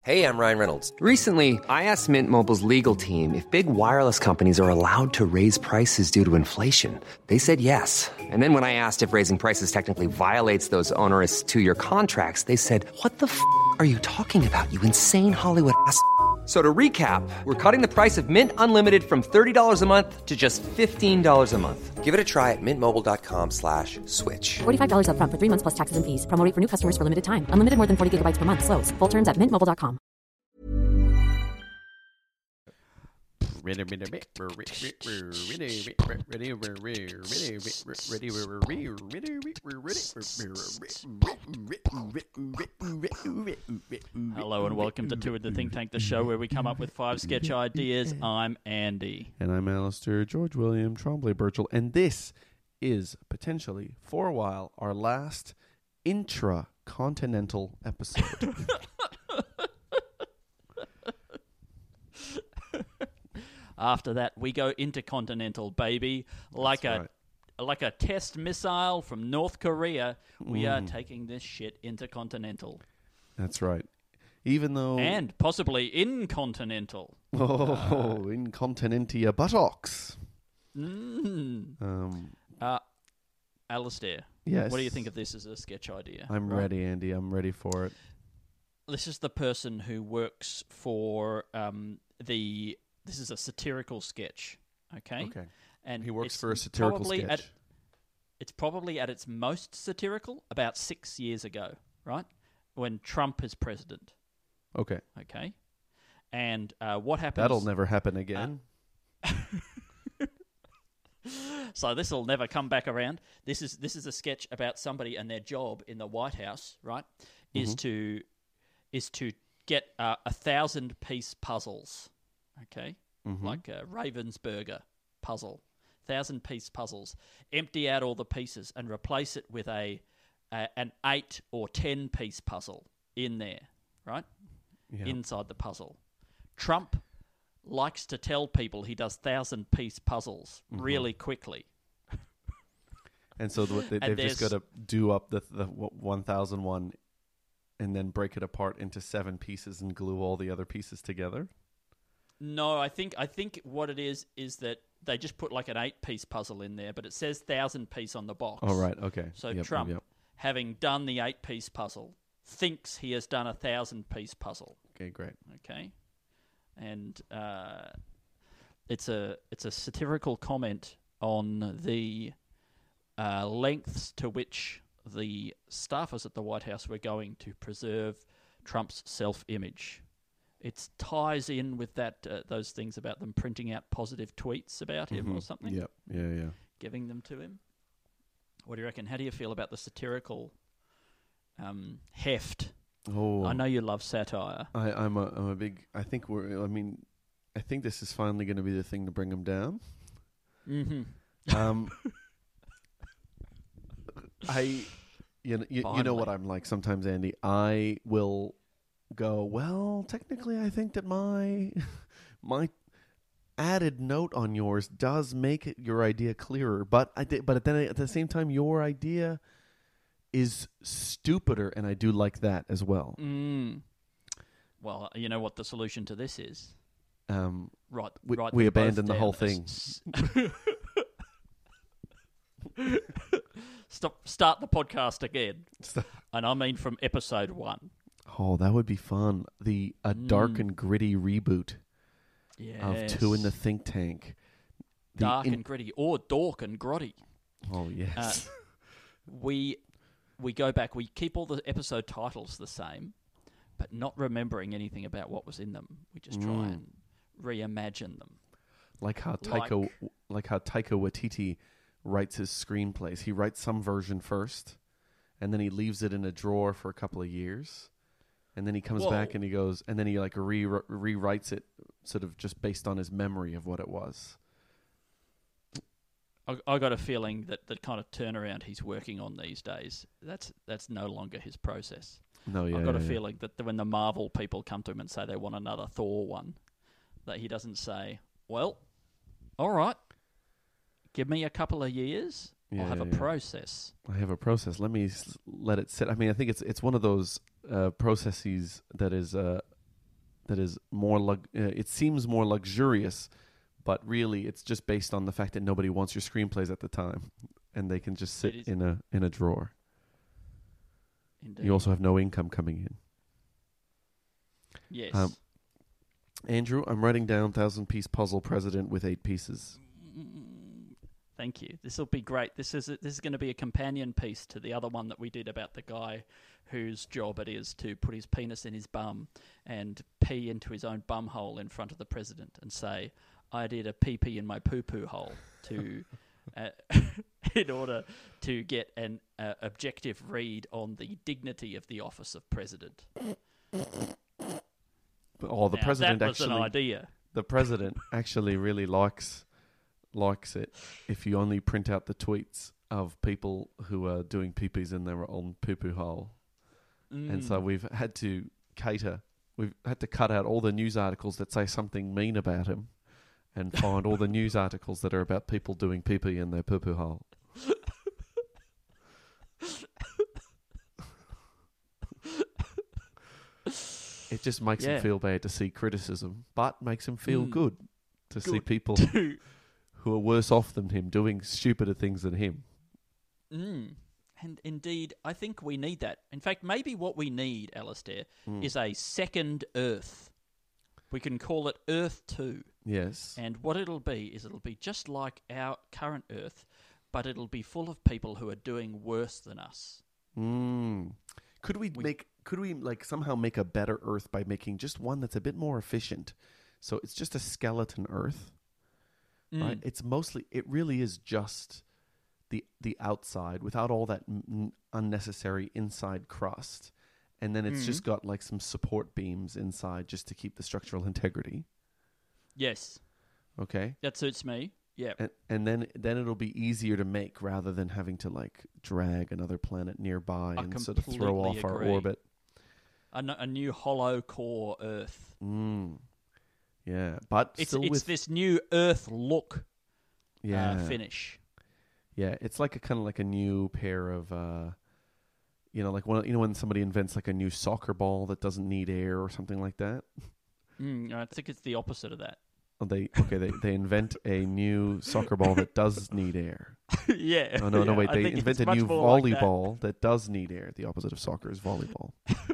Hey, I'm Ryan Reynolds. Recently, I asked Mint Mobile's legal team if big wireless companies are allowed to raise prices due to inflation. They said yes. And then when I asked if raising prices technically violates those onerous two-year contracts, they said, "What the f*** are you talking about, you insane Hollywood ass?" So to recap, we're cutting the price of Mint Unlimited from $30 a month to just $15 a month. Give it a try at mintmobile.com/switch. $45 up front for 3 months plus taxes and fees. Promo rate for new customers for limited time. Unlimited more than 40 gigabytes per month. Slows full terms at mintmobile.com. Hello and welcome to Two in the Think Tank, the show where we come up with 5 sketch ideas. I'm Andy. And I'm Alistair George William Trombley Birchall. And this is potentially, for a while, our last intra-continental episode. After that, we go intercontinental, baby. Like a test missile from North Korea, we are taking this shit intercontinental. That's right. Even though... And possibly incontinental. Oh, incontinentia buttocks. Alistair, yes. What do you think of this as a sketch idea? I'm ready, Andy. I'm ready for it. This is the person who works for This is a satirical sketch, okay? Okay. And He works for a satirical sketch. It's probably at its most satirical about 6 years ago, right? When Trump is president. Okay. Okay. And what happens... That'll never happen again. So this will never come back around. This is a sketch about somebody and their job in the White House, right? Is to get 1,000-piece puzzles, okay, like a Ravensburger puzzle, 1,000-piece puzzles. Empty out all the pieces and replace it with an 8 or 10-piece puzzle in there, right? Yeah. Inside the puzzle. Trump likes to tell people he does 1,000-piece puzzles really quickly. And so they've just got to do up the 1,001 and then break it apart into 7 pieces and glue all the other pieces together? No, I think what it is that they just put like an 8-piece puzzle in there, but it says 1,000-piece on the box. Oh, right, okay. So Trump, having done the 8-piece puzzle, thinks he has done a 1,000-piece puzzle. Okay, great. Okay. And it's a satirical comment on the lengths to which the staffers at the White House were going to preserve Trump's self-image. It ties in with that those things about them printing out positive tweets about him or something. Yep. Yeah. Giving them to him. What do you reckon? How do you feel about the satirical heft? Oh, I know you love satire. I'm a big. I think this is finally going to be the thing to bring him down. You know what I'm like sometimes, Andy. I will go, well, technically, I think that my added note on yours does make your idea clearer, but then at the same time, your idea is stupider, and I do like that as well. Well, you know what the solution to this is? We abandon the whole thing. Start the podcast again. And I mean from episode 1. Oh, that would be fun. A dark and gritty reboot of Two in the Think Tank. Dark and gritty, or dork and grotty. Oh, yes. We go back, we keep all the episode titles the same, but not remembering anything about what was in them. We just try and reimagine them. Like how Taika Waititi writes his screenplays. He writes some version first, and then he leaves it in a drawer for a couple of years, and then he comes back and he goes, and then he like rewrites it, sort of just based on his memory of what it was. I got a feeling that the kind of turnaround he's working on these days, that's no longer his process. No, yeah. I've got a feeling that when the Marvel people come to him and say they want another Thor one, that he doesn't say, well, all right, give me a couple of years. I'll have a process. I have a process. Let me let it sit. I mean, I think it's one of those processes that is more it seems more luxurious, but really it's just based on the fact that nobody wants your screenplays at the time, and they can just sit in a drawer. Indeed. You also have no income coming in. Yes. Andrew, I'm writing down 1,000-piece puzzle president with 8 pieces. Thank you. This will be great. This is going to be a companion piece to the other one that we did about the guy whose job it is to put his penis in his bum and pee into his own bum hole in front of the president and say, "I did a pee in my poo-poo hole," to in order to get an objective read on the dignity of the office of president. Oh, the president that was actually, an idea. The president actually really likes it if you only print out the tweets of people who are doing pee-pees in their own poo-poo hole. And so we've had to cut out all the news articles that say something mean about him and find all the news articles that are about people doing pee-pee in their poo-poo hole. It just makes him feel bad to see criticism, but makes him feel good to see people who are worse off than him doing stupider things than him. And indeed, I think we need that. In fact, maybe what we need, Alistair, is a second Earth. We can call it Earth 2. Yes. And what it'll be just like our current Earth, but it'll be full of people who are doing worse than us. Could we somehow make a better Earth by making just one that's a bit more efficient? So it's just a skeleton Earth, right? It really is just the outside without all that unnecessary inside crust. And then it's just got like some support beams inside just to keep the structural integrity. Yes. Okay. That suits me. Yeah. And then it'll be easier to make rather than having to like drag another planet nearby and sort of throw off our orbit. A new hollow core Earth. Yeah, but it's this new Earth look finish. Yeah, it's like a new pair of like when somebody invents like a new soccer ball that doesn't need air or something like that. I think it's the opposite of that. They invent a new soccer ball that does need air. Yeah. Oh, no, wait. They invent a new volleyball that does need air. The opposite of soccer is volleyball.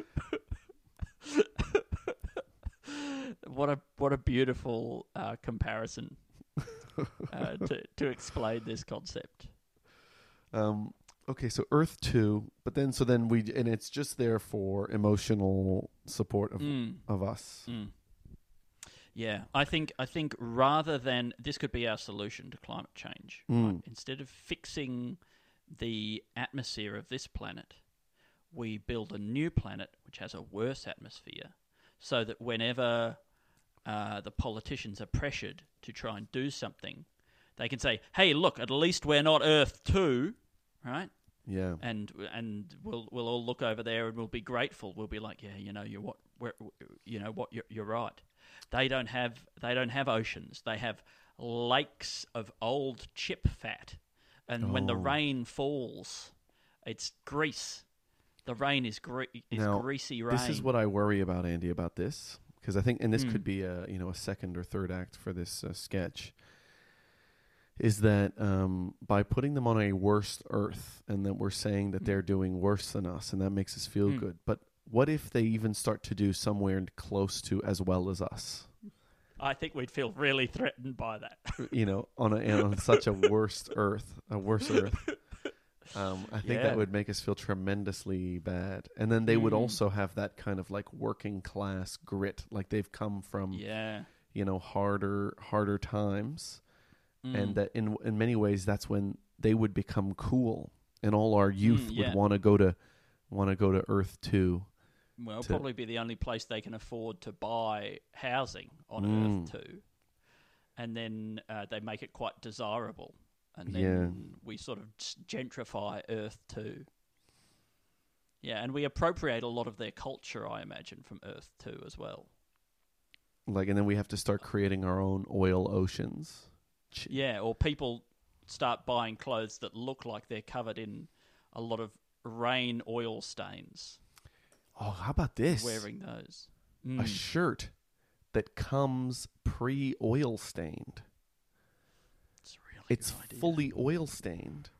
What a beautiful comparison to explain this concept. Okay, so Earth 2, but then it's just there for emotional support of us. Yeah, I think rather than this could be our solution to climate change. Right? Instead of fixing the atmosphere of this planet, we build a new planet which has a worse atmosphere, so that whenever the politicians are pressured to try and do something, they can say, "Hey, look, at least we're not Earth 2, right?" Yeah, and we'll all look over there and we'll be grateful. We'll be like, "Yeah, you're right." They don't have oceans. They have lakes of old chip fat, and when the rain falls, it's grease. The rain is greasy rain. This is what I worry about, Andy, about this, because I think, and this could be a second or third act for this sketch, is that by putting them on a worse Earth, and that we're saying that they're doing worse than us, and that makes us feel good. But what if they even start to do somewhere close to as well as us? I think we'd feel really threatened by that. On such a worse Earth. I think that would make us feel tremendously bad. And then they would also have that kind of like working class grit, like they've come from harder times. And that in many ways that's when they would become cool, and all our youth would want to go to Earth 2. Well, it'll probably be the only place they can afford to buy housing on Earth 2. And then they make it quite desirable. And then we sort of gentrify Earth 2. Yeah, and we appropriate a lot of their culture, I imagine, from Earth 2 as well. And then we have to start creating our own oil oceans. Yeah, or people start buying clothes that look like they're covered in a lot of rain oil stains. Oh, how about this? Wearing those. A shirt that comes pre-oil stained. It's fully oil stained,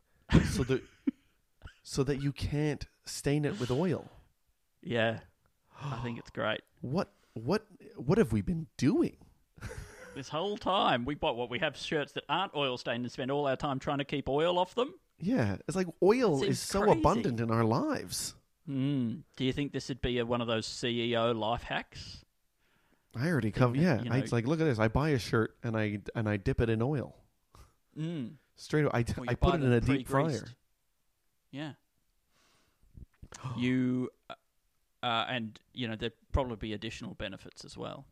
so that you can't stain it with oil. Yeah, I think it's great. What have we been doing? This whole time, we have shirts that aren't oil stained and spend all our time trying to keep oil off them. Yeah, it's like oil is so crazy. abundant in our lives. Do you think this would be one of those CEO life hacks? I already covered. Yeah, you know, it's like, look at this. I buy a shirt and I dip it in oil. Straight away. I put it in a deep fryer. Yeah. You and there'd probably be additional benefits as well.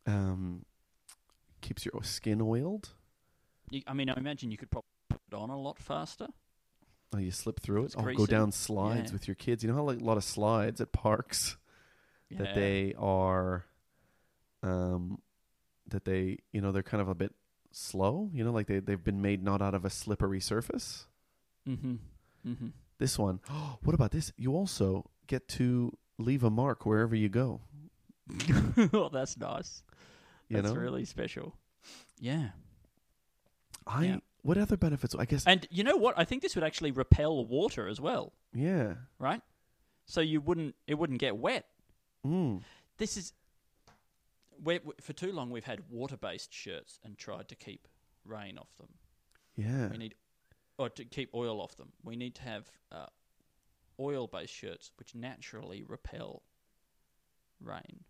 Keeps your skin oiled. I imagine you could probably put it on a lot faster. Oh, you slip through it. Greasy. Go down slides with your kids. You know how like a lot of slides at parks that they are, that they they're kind of a bit slow. Like they've been made not out of a slippery surface. This one. What about this? You also get to leave a mark wherever you go. Oh, that's nice. That's really special. Yeah. What other benefits? I guess. And you know what? I think this would actually repel water as well. Yeah. Right? So it wouldn't get wet. This is for too long we've had water-based shirts and tried to keep rain off them. Yeah. Or to keep oil off them. We need to have oil-based shirts which naturally repel rain.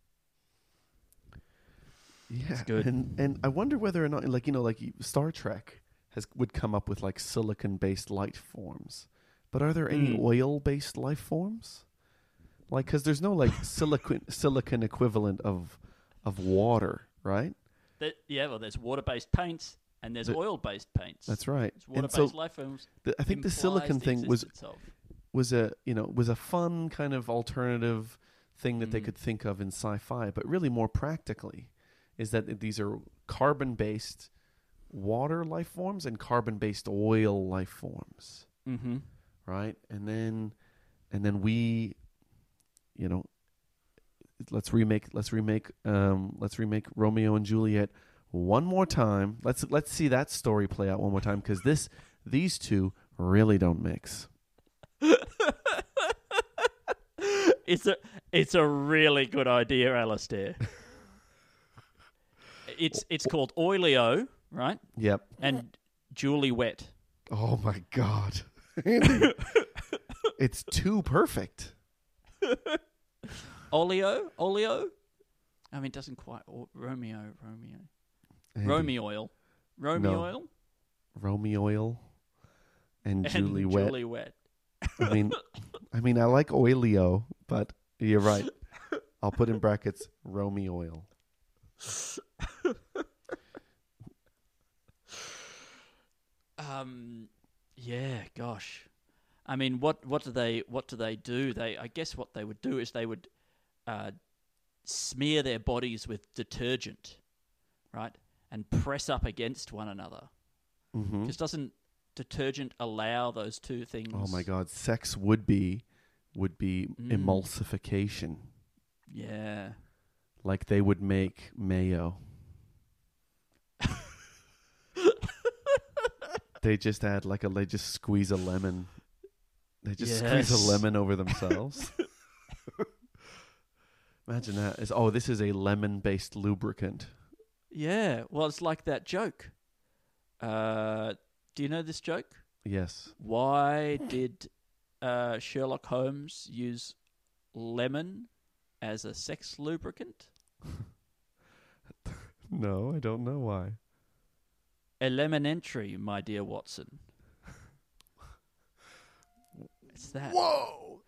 Yeah, it's good. And I wonder whether or not, like Star Trek would come up with like silicon-based life forms, but are there any oil-based life forms? Like, because there's no like silicon equivalent of water, right? There's water-based paints and there's oil-based paints. That's right. It's water-based life forms. I think the silicon thing was a fun kind of alternative thing that they could think of in sci-fi, but really more practically is that these are carbon-based water life forms and carbon-based oil life forms, right? And then we, let's remake Romeo and Juliet one more time. Let's see that story play out one more time because these two really don't mix. It's a really good idea, Alistair. It's called Oilio, right? Yep. And Julie Wet. Oh my God, Andy, it's too perfect. Oleo. I mean, it doesn't quite. Romeo. Andy. Romeo oil. Romeo oil. And Julie Wet. Julie Wet. I mean, I like Oilio, but you're right. I'll put in brackets Romeo oil. Yeah, gosh. I mean, what do they do? I guess what they would do is they would smear their bodies with detergent, right, and press up against one another. Because doesn't detergent allow those two things? Oh my God, sex would be emulsification. Yeah, like they would make mayo. They just add they just squeeze a lemon. They just squeeze a lemon over themselves. Imagine that. This is a lemon-based lubricant. Yeah, well, it's like that joke. Do you know this joke? Yes. Why did Sherlock Holmes use lemon as a sex lubricant? No, I don't know why. Elementary, my dear Watson. It's that. Whoa!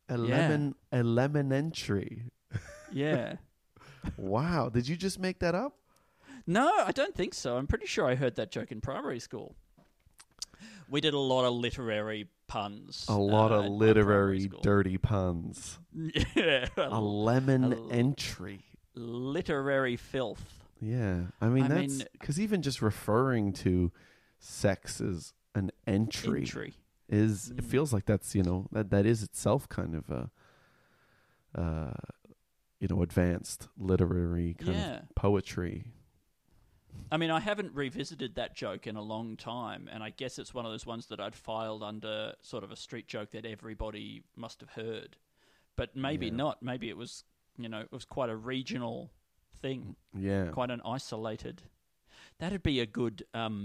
Elementary. Yeah. Wow. Did you just make that up? No, I don't think so. I'm pretty sure I heard that joke in primary school. We did a lot of literary puns. A lot of literary dirty puns. Yeah. A lemon entry. Literary filth. Yeah. I mean, that's because even just referring to sex as an entry. It feels like that's, that is itself kind of advanced literary kind of poetry. I mean, I haven't revisited that joke in a long time, and I guess it's one of those ones that I'd filed under sort of a street joke that everybody must have heard. But maybe not. Maybe it was, it was quite a regional thing. Yeah. Quite an isolated. That'd be a good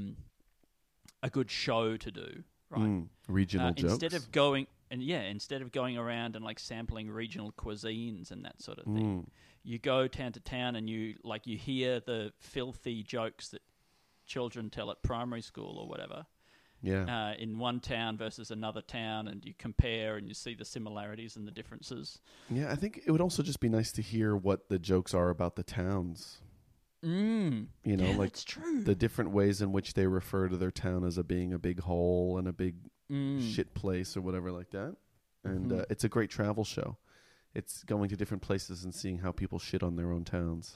show to do, right? Regional jokes. Instead of going around and like sampling regional cuisines and that sort of thing, you go town to town and you hear the filthy jokes that children tell at primary school or whatever. Yeah. In one town versus another town, and you compare and you see the similarities and the differences. Yeah, I think it would also just be nice to hear what the jokes are about the towns. That's true. The different ways in which they refer to their town as being a big hole and a big shit place or whatever like that. And it's a great travel show. It's going to different places and seeing how people shit on their own towns.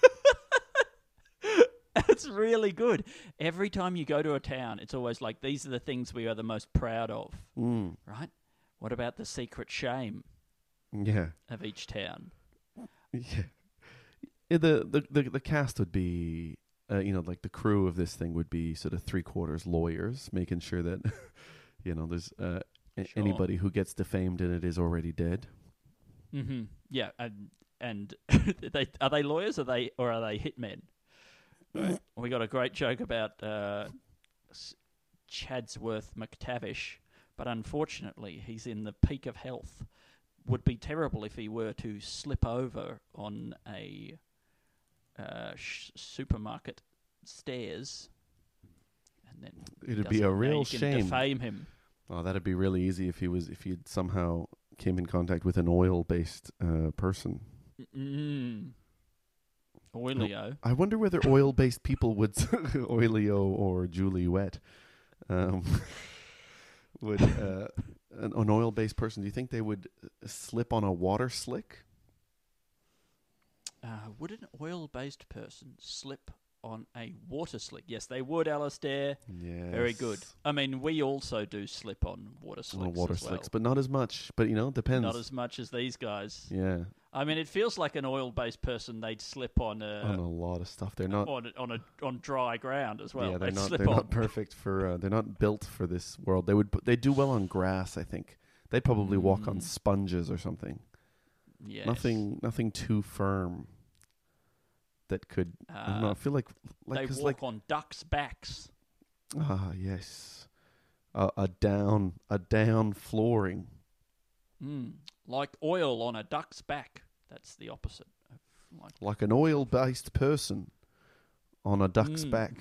That's really good. Every time you go to a town, it's always like, these are the things we are the most proud of. Right? What about the secret shame of each town? Yeah. The cast would be, like the crew of this thing would be sort of 3/4 lawyers, making sure that, there's anybody who gets defamed in it is already dead. Mm-hmm. Yeah, and are they lawyers or are they hitmen? We got a great joke about Chadsworth McTavish, but unfortunately he's in the peak of health. Would be terrible if he were to slip over on a supermarket stairs, and then it'd be a real shame. Defame him. Oh, that'd be really easy if he'd somehow came in contact with an oil-based person. Oilio. I wonder whether oil-based people would Oilio or Julie Wet would an oil-based person. Do you think they would slip on a water slick? Would an oil-based person slip on a water slick? Yes, they would, Alistair. Yes. Very good. I mean, we also do slip on water slicks. But not as much. But, depends. Not as much as these guys. Yeah. I mean, it feels like an oil-based person, they'd slip on a lot of stuff. They're not on dry ground as well. Yeah, they're not perfect for. They're not built for this world. They do well on grass. I think they'd probably walk on sponges or something. Yes. Nothing too firm. That could. I don't know. I feel like they walk on ducks' backs. Ah, yes. A down flooring. Like oil on a duck's back. That's the opposite. Like an oil-based person on a duck's back.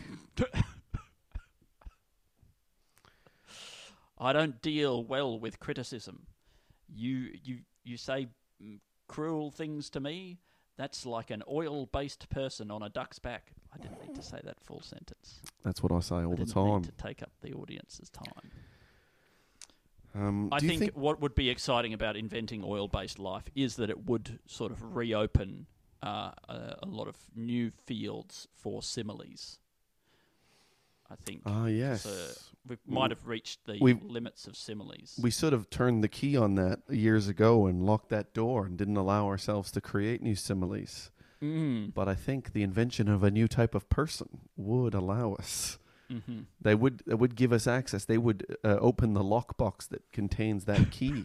I don't deal well with criticism. You say cruel things to me. That's like an oil-based person on a duck's back. I didn't need to say that full sentence. That's what I say all the time. I didn't need to take up the audience's time. I think what would be exciting about inventing oil-based life is that it would sort of reopen a lot of new fields for similes. I think. Yes. We might have reached the limits of similes. We sort of turned the key on that years ago and locked that door and didn't allow ourselves to create new similes. But I think the invention of a new type of person would allow us. Mm-hmm. They would give us access. They would open the lockbox that contains that key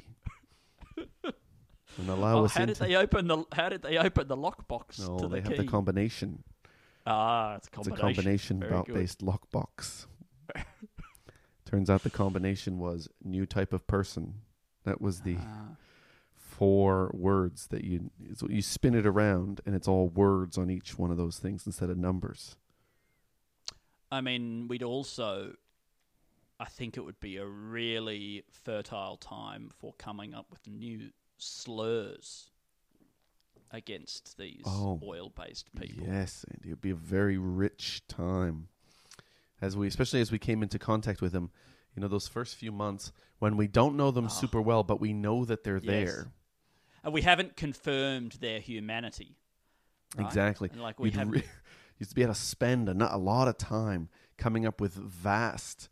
and allow us. How did they open the lockbox? No, to the they key? have the combination. It's a combination. It's a combination based lockbox. Turns out the combination was new type of person. That was the 4 words that you spin it around, and it's all words on each one of those things instead of numbers. I mean, I think it would be a really fertile time for coming up with new slurs against these oil-based people. Yes, Andy, it would be a very rich time. Especially as we came into contact with them, those first few months when we don't know them super well, but we know that they're there. And we haven't confirmed their humanity. Right? Exactly. And used to be able to spend a lot of time coming up with vast,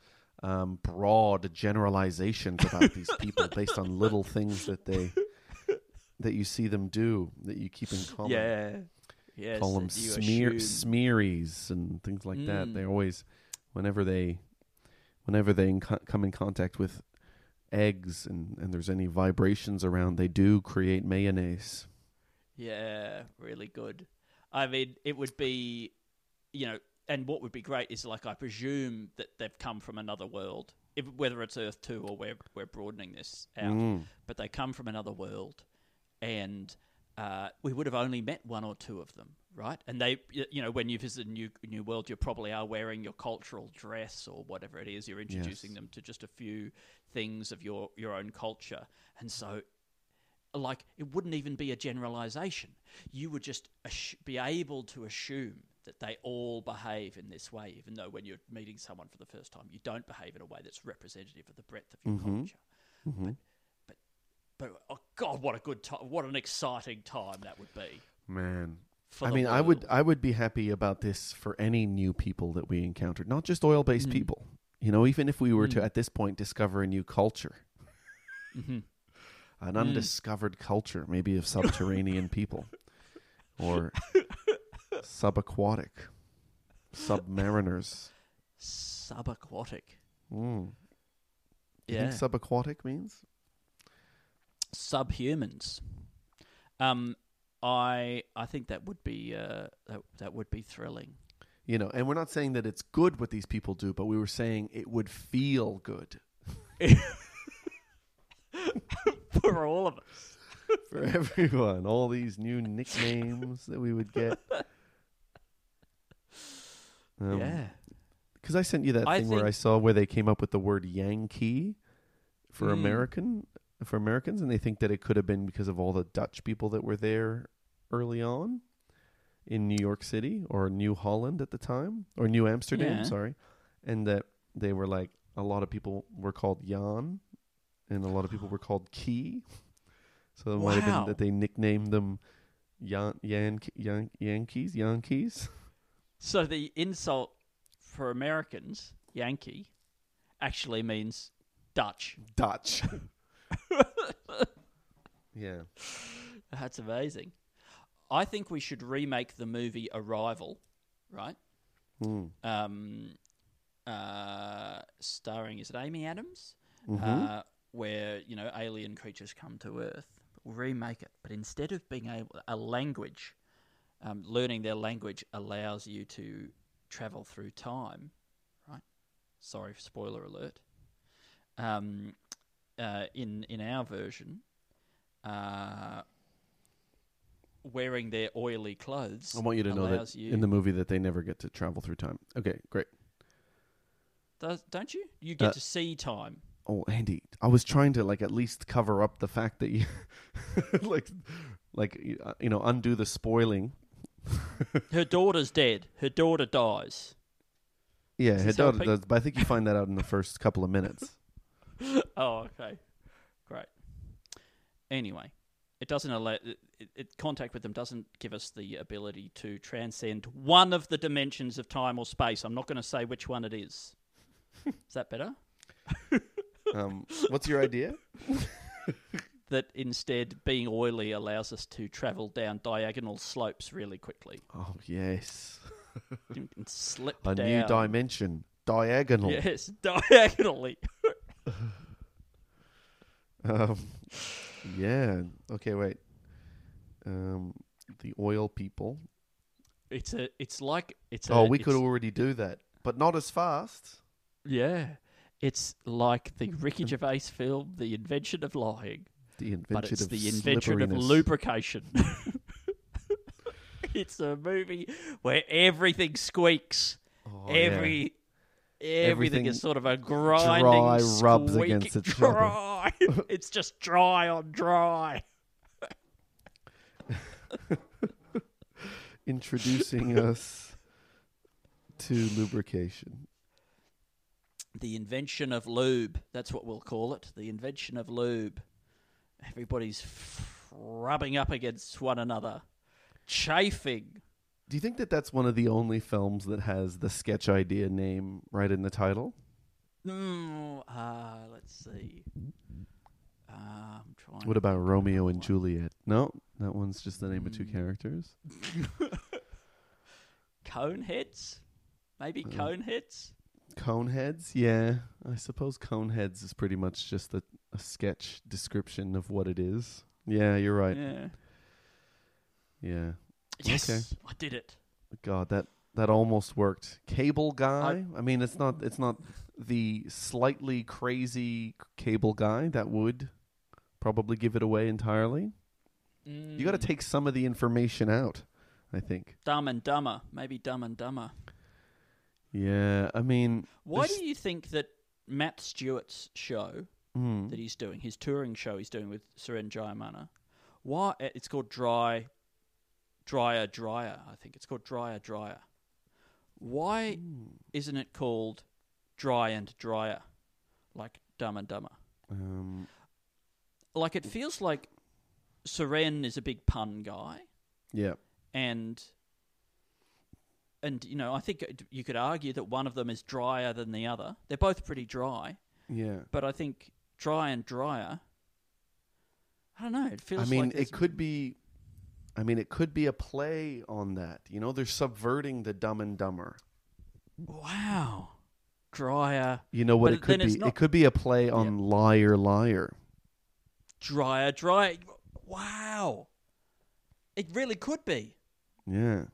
broad generalizations about these people based on little things that that you see them do that you keep in common. Yeah. Yes, Call them that you assume. smearies and things like that. They always, whenever they come in contact with eggs and there's any vibrations around, they do create mayonnaise. Yeah, really good. I mean, it would be, and what would be great is, like, I presume that they've come from another world, whether it's Earth 2 or we're broadening this out, but they come from another world, and we would have only met one or two of them, right? And they, when you visit a new world, you probably are wearing your cultural dress or whatever it is. You're introducing them to just a few things of your own culture, and so, like, it wouldn't even be a generalization. You would just be able to assume that they all behave in this way, even though when you're meeting someone for the first time, you don't behave in a way that's representative of the breadth of your culture. Mm-hmm. But oh God, what a good time! What an exciting time that would be, man. For I the mean, world. I would be happy about this for any new people that we encountered, not just oil-based people. Even if we were to at this point discover a new culture, an undiscovered culture, maybe of subterranean people or subaquatic, submariners. Subaquatic. You Yeah. think subaquatic means? Subhumans. I think that would be that would be thrilling. And we're not saying that it's good what these people do, but we were saying it would feel good. For all of us. For everyone. All these new nicknames that we would get. Yeah. Because I sent you that thing where I saw where they came up with the word Yankee for Americans, and they think that it could have been because of all the Dutch people that were there early on in New York City or New Holland at the time, or New Amsterdam, sorry, and that they were like, a lot of people were called Jan and a lot of people were called Key. So it might have been that they nicknamed them Yankees. So the insult for Americans, Yankee, actually means Dutch. Yeah. That's amazing. I think we should remake the movie Arrival, right? Starring, is it Amy Adams? Where, alien creatures come to Earth. We'll remake it. But instead of being a language, learning their language allows you to travel through time, right? Sorry, spoiler alert. In our version, wearing their oily clothes. I want you to know that in the movie that they never get to travel through time. Okay, great. Don't you? You get to see time. Oh, Andy, I was trying to at least cover up the fact that you undo the spoiling. Her daughter's dead. Her daughter dies. Yeah, her daughter does, but I think you find that out in the first couple of minutes. Oh, okay. Great. Anyway, it doesn't allow contact with them doesn't give us the ability to transcend one of the dimensions of time or space. I'm not going to say which one it is. Is that better? What's your idea? That instead being oily allows us to travel down diagonal slopes really quickly. Oh, yes. You can slip a down. new dimension. Diagonal. Yes, diagonally. Yeah. Okay, wait. The oil people. We could already do that, but not as fast. Yeah. It's like the Ricky Gervais film, The Invention of Lying. But it's the invention of lubrication. It's a movie where everything squeaks. Oh, Everything is sort of a grinding, dry rubs against its dry. It's just dry on dry. Introducing us to lubrication. The invention of lube. That's what we'll call it. The invention of lube. Everybody's rubbing up against one another. Chafing. Do you think that that's one of the only films that has the sketch idea name right in the title? Let's see. I'm trying. What about Romeo and Juliet? No, that one's just the name of two characters. Coneheads? Maybe Coneheads? Coneheads? Yeah, I suppose Coneheads is pretty much just a sketch description of what it is. Yeah, you're right. Yeah. Yes, Okay. I did it. God, that almost worked. Cable Guy? I mean, it's not the slightly crazy Cable Guy that would probably give it away entirely. You got to take some of the information out, I think. Dumb and Dumber. Maybe Dumb and Dumber. Yeah, I mean... Why do you think that Matt Stewart's show that he's doing, his touring show he's doing with Suren Jayamana, why it's called Drier, I think. It's called Drier. Why isn't it called Dry and Drier, like Dumb and Dumber? Like, it feels like Suren is a big pun guy. Yeah. And you know, I think you could argue that one of them is drier than the other. They're both pretty dry. Yeah. But I think Dry and Drier, I don't know, it feels like it could be a play on that. You know, they're subverting the Dumb and Dumber. Wow. Drier. You know what it could be? It could be a play on Liar, Liar. Drier. Wow. It really could be. Yeah.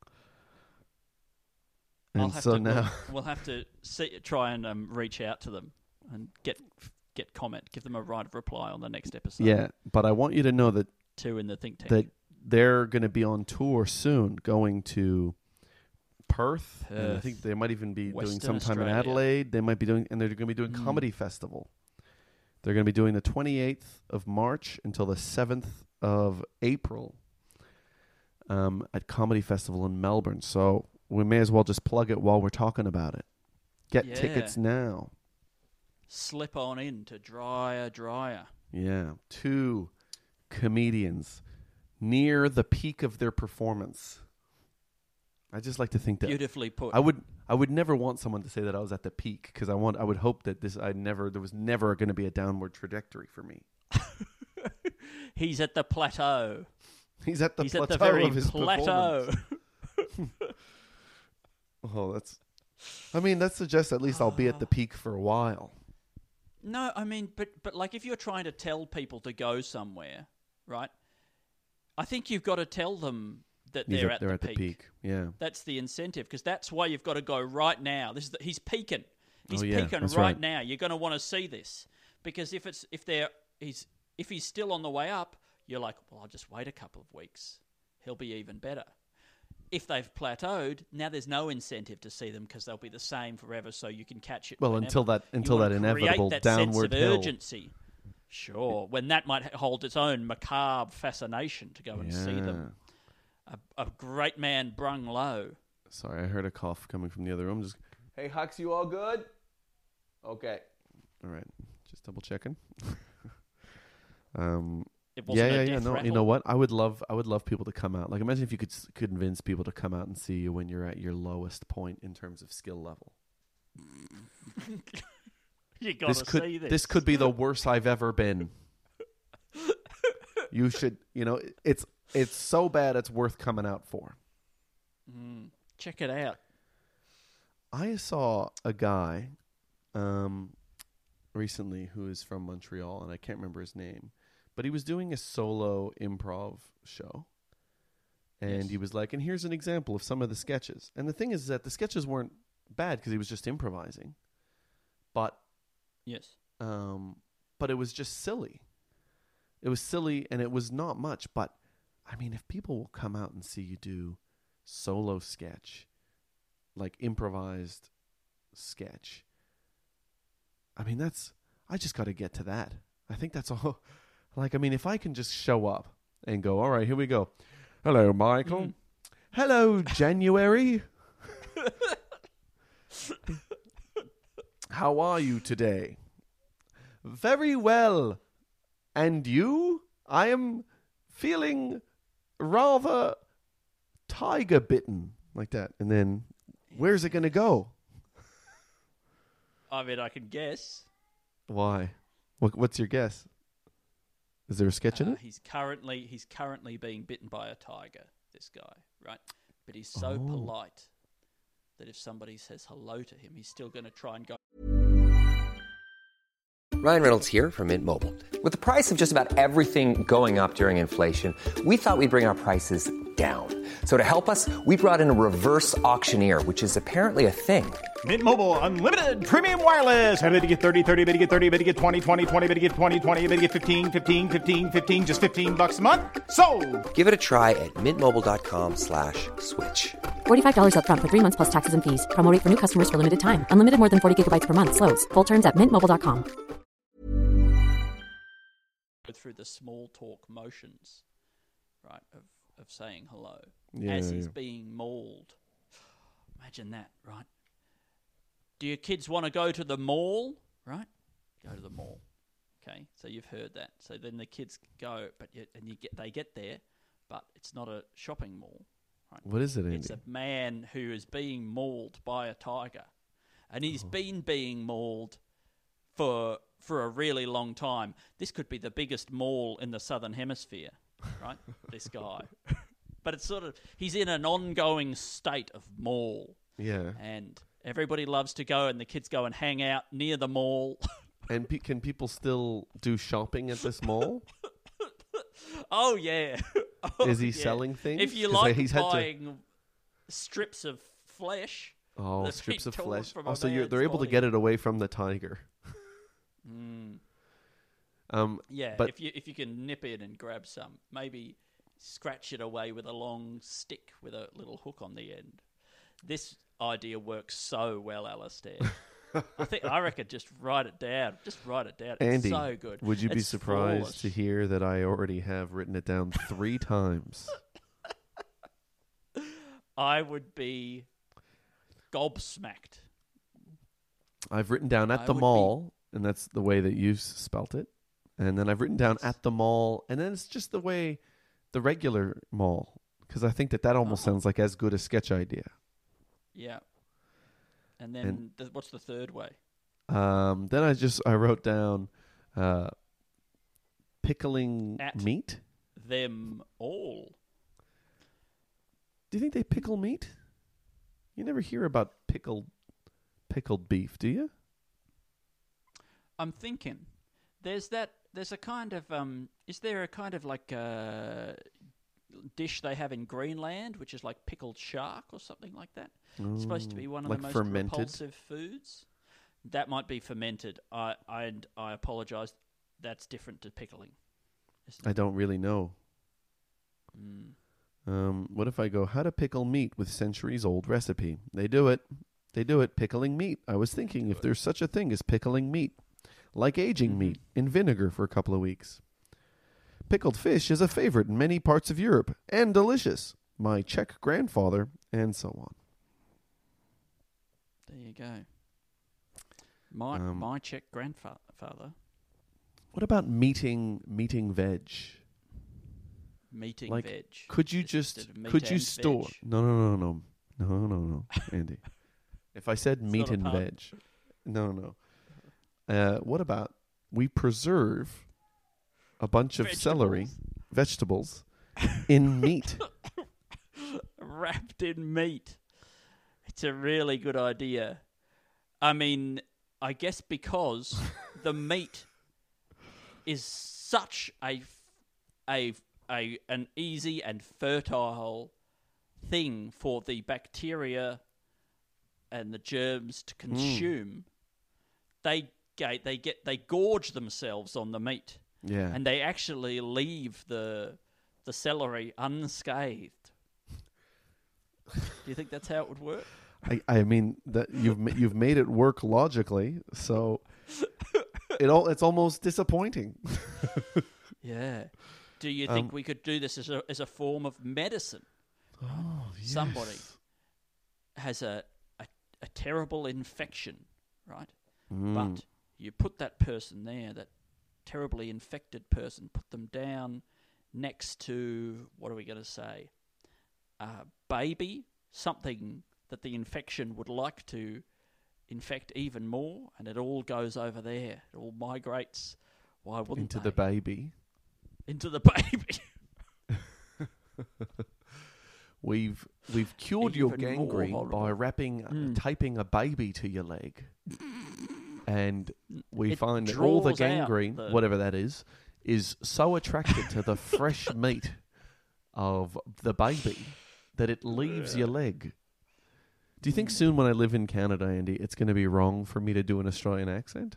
And we'll have to try and reach out to them and get comment, give them a right of reply on the next episode. Yeah, but I want you to know that two in the think tank, that they're going to be on tour soon, going to Perth. And I think they might even be doing some time in Adelaide. They might be doing, and they're going to be doing Comedy Festival. They're going to be doing the 28th of March until the 7th of April at Comedy Festival in Melbourne. So we may as well just plug it while we're talking about it. Get tickets now. Slip on in to Drier. Yeah. 2 comedians near the peak of their performance. I just like to think that beautifully put. I would never want someone to say that I was at the peak, because I would hope that there was never going to be a downward trajectory for me. He's at the plateau. He's at the plateau at the very of his plateau. Oh, that suggests at least I'll be at the peak for a while. No, I mean, but like, if you're trying to tell people to go somewhere, right? I think you've got to tell them that they're at the peak. Yeah, that's the incentive, because that's why you've got to go right now. He's peaking. He's peaking right now. You're going to want to see this, because if he's still on the way up, you're like, well, I'll just wait a couple of weeks. He'll be even better. If they've plateaued, now there's no incentive to see them, because they'll be the same forever. So you can catch it. Well, whenever. until that inevitable that downward sense of hill. urgency. Sure, when that might hold its own macabre fascination to go and see them. A great man brung low. Sorry, I heard a cough coming from the other room. Hey, Hux, you all good? Okay. All right. Just double checking. It wasn't a death No, rattle. you know what? I would love people to come out. Like, imagine if you could convince people to come out and see you when you're at your lowest point in terms of skill level. You got to see this. This could be the worst I've ever been. You should, it's so bad it's worth coming out for. Check it out. I saw a guy recently who is from Montreal, and I can't remember his name, but he was doing a solo improv show. And he was like, and here's an example of some of the sketches. And the thing is that the sketches weren't bad because he was just improvising. But but it was just silly. It was silly, and it was not much. But, I mean, if people will come out and see you do solo sketch, like improvised sketch, I mean, I just got to get to that. I think that's all. Like, I mean, if I can just show up and go, all right, here we go. Hello, Michael. Hello, January. How are you today? Very well. And you? I am feeling rather tiger bitten, like that. And then, where's it going to go? I mean, I can guess. Why? What's your guess? Is there a sketch in it? He's currently being bitten by a tiger. This guy, right? But he's so polite that if somebody says hello to him, he's still going to try and go. Ryan Reynolds here from Mint Mobile. With the price of just about everything going up during inflation, we thought we'd bring our prices down. So to help us, we brought in a reverse auctioneer, which is apparently a thing. Mint Mobile Unlimited Premium Wireless. How to get 30, 30, bit to get 30, bit to get 20, 20, 20, bit to get 20, 20, bit to get 15, 15, 15, 15, just $15 a month? Sold! Give it a try at mintmobile.com/switch. $45 up front for 3 months plus taxes and fees. Promo rate for new customers for limited time. Unlimited more than 40 gigabytes per month. Slows full terms at mintmobile.com. Through the small talk motions, right, of saying hello Yeah, as he's being mauled. Imagine that, right? Do your kids want to go to the mall? Right? Go to the mall. Okay, so you've heard that. So then the kids go, they get there, but it's not a shopping mall. Right? What is it, Andy? It's a man who is being mauled by a tiger, and he's been being mauled for a really long time. This could be the biggest maul in the Southern Hemisphere, right? This guy. But it's sort of, he's in an ongoing state of maul. Yeah. And everybody loves to go, and the kids go and hang out near the mall. And can people still do shopping at this mall? Oh, yeah. Is he selling things? If you 'Cause like he's had to- buying strips of flesh. Oh, that strips he of tore flesh. from a Also, man's they're able to body. get it away from the tiger. Yeah, but if you can nip it and grab some, maybe scratch it away with a long stick with a little hook on the end. This idea works so well, Alistair. I reckon just write it down. Just write it down. Andy, it's so good. would you be It's surprised flawless. to hear that I already have written it down 3 times? I would be gobsmacked. I've written down at I the would mall, and that's the way that you spelt it. And then I've written down at the mall, and then it's just the way the regular mall, because I think that almost sounds like as good a sketch idea. Yeah. And then what's the third way? Then I wrote down pickling At meat. Them all. Do you think they pickle meat? You never hear about pickled beef, do you? I'm thinking there's a kind of is there a kind of like dish they have in Greenland which is like pickled shark or something like that? It's supposed to be one of like the most fermented? repulsive foods. That might be fermented. I apologize. That's different to pickling. I don't really know. What if I go, how to pickle meat with centuries-old recipe? They do it. Pickling meat. I was thinking if there's such a thing as pickling meat. Like aging meat in vinegar for a couple of weeks. Pickled fish is a favorite in many parts of Europe and delicious. My Czech grandfather, and so on. There you go. My Czech grandfather. What about meeting veg? Meeting Like, veg. could you store? Veg. No, Andy. If I said meat not a and pun. veg, no. What about we preserve a bunch of vegetables, in meat? Wrapped in meat. It's a really good idea. I mean, I guess because the meat is such an easy and fertile thing for the bacteria and the germs to consume. They gorge themselves on the meat. Yeah. And they actually leave the celery unscathed. Do you think that's how it would work? I mean that you've made it work logically, so it's almost disappointing. Yeah. Do you think we could do this as a form of medicine? Oh, yes. Somebody has a terrible infection, right? But you put that person there, that terribly infected person, put them down next to, what are we going to say, a baby, something that the infection would like to infect even more, and it all goes over there. It all migrates. Why wouldn't into they? the baby. into the baby. We've cured your Even more gangrene horrible. by taping a baby to your leg, and we It find that all the draws out gangrene, the- whatever that is so attracted to the fresh meat of the baby that it leaves your leg. Do you think soon when I live in Canada, Andy, it's going to be wrong for me to do an Australian accent?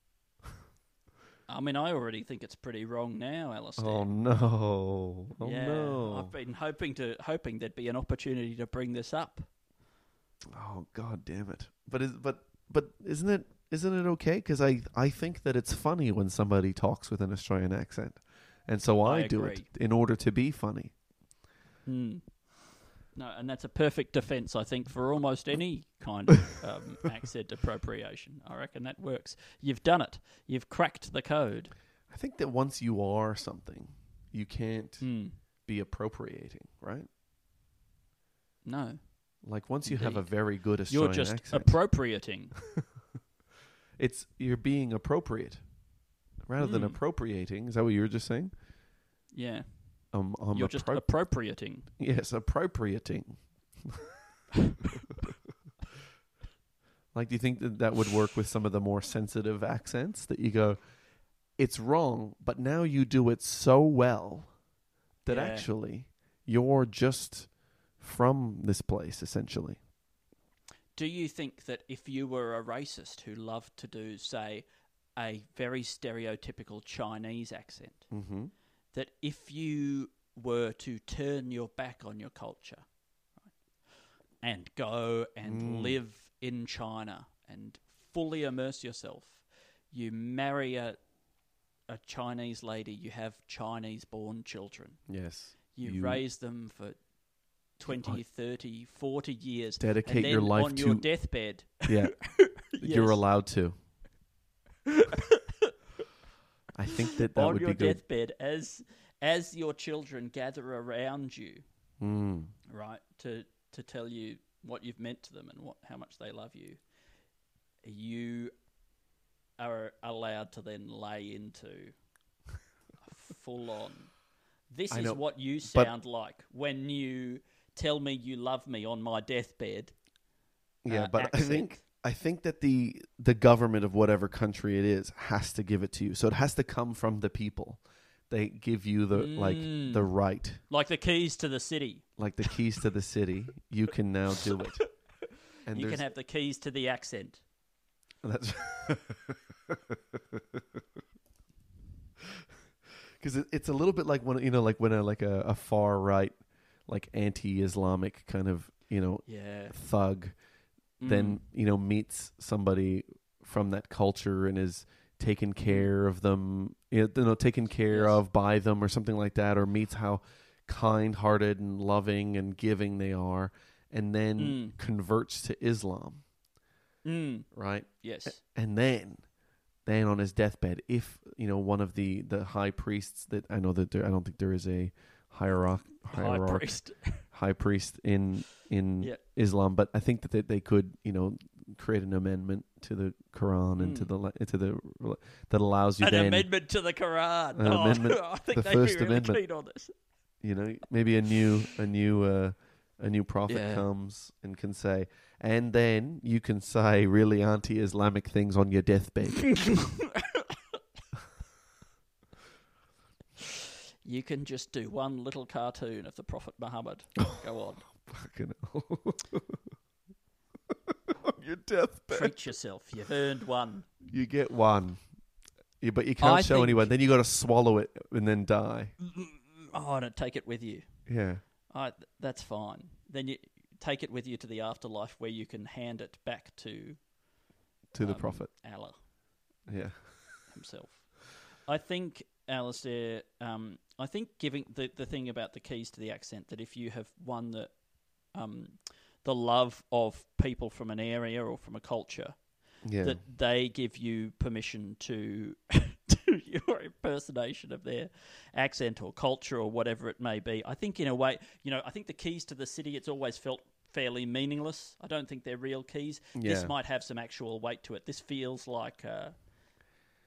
I mean, I already think it's pretty wrong now, Alistair. Oh no! Oh yeah, no! I've been hoping there'd be an opportunity to bring this up. Oh god damn it! But isn't it okay? Because I think that it's funny when somebody talks with an Australian accent, and so I do it agree. in order to be funny. No, and that's a perfect defence, I think, for almost any kind of accent appropriation. I reckon that works. You've done it. You've cracked the code. I think that once you are something, you can't be appropriating, right? No, Like once you have a Indeed. very good you're Australian just accent, appropriating. you're being appropriate rather than appropriating. Is that what you were just saying? Yeah, I'm you're just appropriating. Yes, appropriating. Like, do you think that would work with some of the more sensitive accents that you go, it's wrong, but now you do it so well that Yeah. actually you're just from this place, essentially. Do you think that if you were a racist who loved to do, say, a very stereotypical Chinese accent, that if you were to turn your back on your culture, right, and go and live in China and fully immerse yourself, you marry a Chinese lady, you have Chinese-born children, Yes. you raise them for 20, 30, 40 years. Dedicate and then your life on to- your deathbed. Yeah. You're Yes. allowed to. I think that on would your be good. deathbed, as your children gather around you, right, to tell you what you've meant to them and how much they love you, you are allowed to then lay into a full-on. This I is know, what you but- sound like when you tell me you love me on my deathbed. Yeah, but accent. I think that the government of whatever country it is has to give it to you. So it has to come from the people. They give you the right, Like the keys to the city. like the keys to the city. You can now do it. And You can there's- have the keys to the accent. That's because it's a little bit like when a far right, like anti-Islamic kind of Yeah. thug, then meets somebody from that culture and is taken care of them, taken care of by them or something like that, or meets how kind-hearted and loving and giving they are, and then converts to Islam, right? Yes. And then on his deathbed, if one of the high priests that I know that I don't think there is a high priest. high priest in Yeah. Islam, but I think that they could create an amendment to the Quran and to the that allows you An then amendment to the Quran. An amendment- I think the they'd First be really Amendment. keen on this. maybe a new prophet Yeah. comes and can say, and then you can say really anti-Islamic things on your deathbed. You can just do one little cartoon of the Prophet Muhammad. Go on. Fucking hell. On your deathbed. Treat yourself. You've earned one. You get one. Yeah, but you can't I show think- anyone. Then you got to swallow it and then die. Oh, don't take it with you. Yeah. That's fine. Then you take it with you to the afterlife where you can hand it back to The prophet. Allah Yeah. himself. I think, Alistair, I think giving the thing about the keys to the accent, that if you have won the love of people from an area or from a culture, Yeah. that they give you permission to do your impersonation of their accent or culture or whatever it may be. I think in a way, I think the keys to the city, it's always felt fairly meaningless. I don't think they're real keys. This Yeah. might have some actual weight to it. This feels like a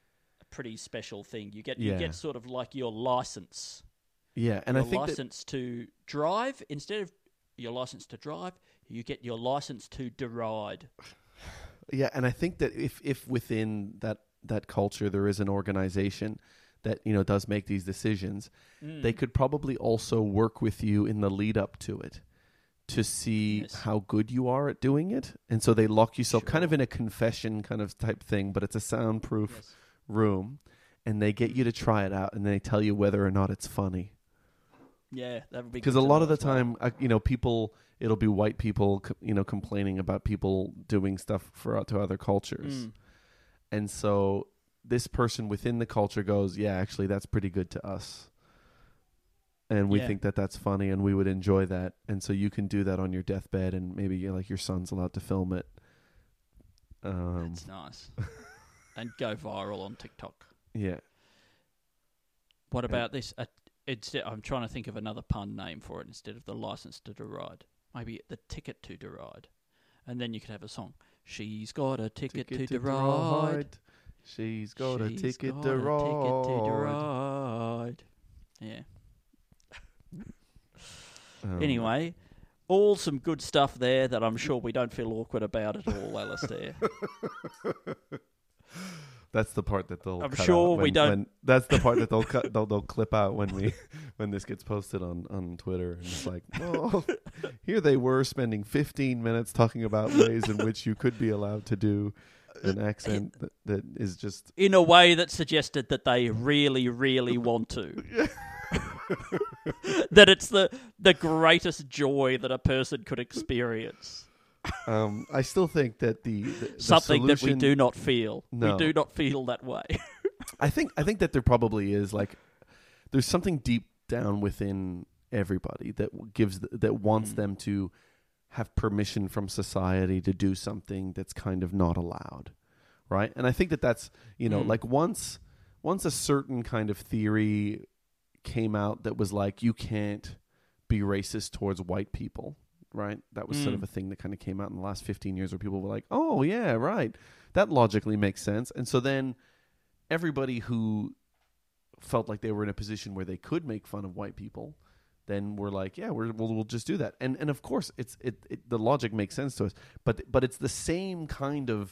pretty special thing. You get sort of like your license. Yeah, and your I think license to drive. Instead of your license to drive, you get your license to deride. Yeah, and I think that if within that culture there is an organization that does make these decisions, they could probably also work with you in the lead up to it to see how good you are at doing it. And so they lock you kind of in a confession kind of type thing, but it's a soundproof room, and they get you to try it out, and they tell you whether or not it's funny. Yeah, that would be because a lot of the time, people, it'll be white people, complaining about people doing stuff to other cultures, and so this person within the culture goes, "Yeah, actually, that's pretty good to us, and we think that that's funny, and we would enjoy that, and so you can do that on your deathbed, and maybe your son's allowed to film it." That's nice, and go viral on TikTok. Yeah. What about this? I'm trying to think of another pun name for it instead of the license to deride. Maybe the ticket to deride. And then you could have a song. She's got a ticket to deride. She's got a ticket to ride. Yeah. Anyway, all some good stuff there that I'm sure we don't feel awkward about at all, Alistair. That's the part that they'll. I'm sure we don't. That's the part that they'll cut. They'll clip out when this gets posted on Twitter, and it's like, well, here they were spending 15 minutes talking about ways in which you could be allowed to do an accent that is just in a way that suggested that they really, really want to. That it's the greatest joy that a person could experience. I still think that the something solution, that we do not feel. No. We do not feel that way. I think that there probably is there's something deep down within everybody that wants them to have permission from society to do something that's kind of not allowed, right? And I think that's once a certain kind of theory came out that was like, you can't be racist towards white people. Right? That was sort of a thing that kind of came out in the last 15 years where people were like, oh, yeah, right. That logically makes sense. And so then everybody who felt like they were in a position where they could make fun of white people then were like, yeah, we'll just do that. And of course, the logic makes sense to us. But it's the same kind of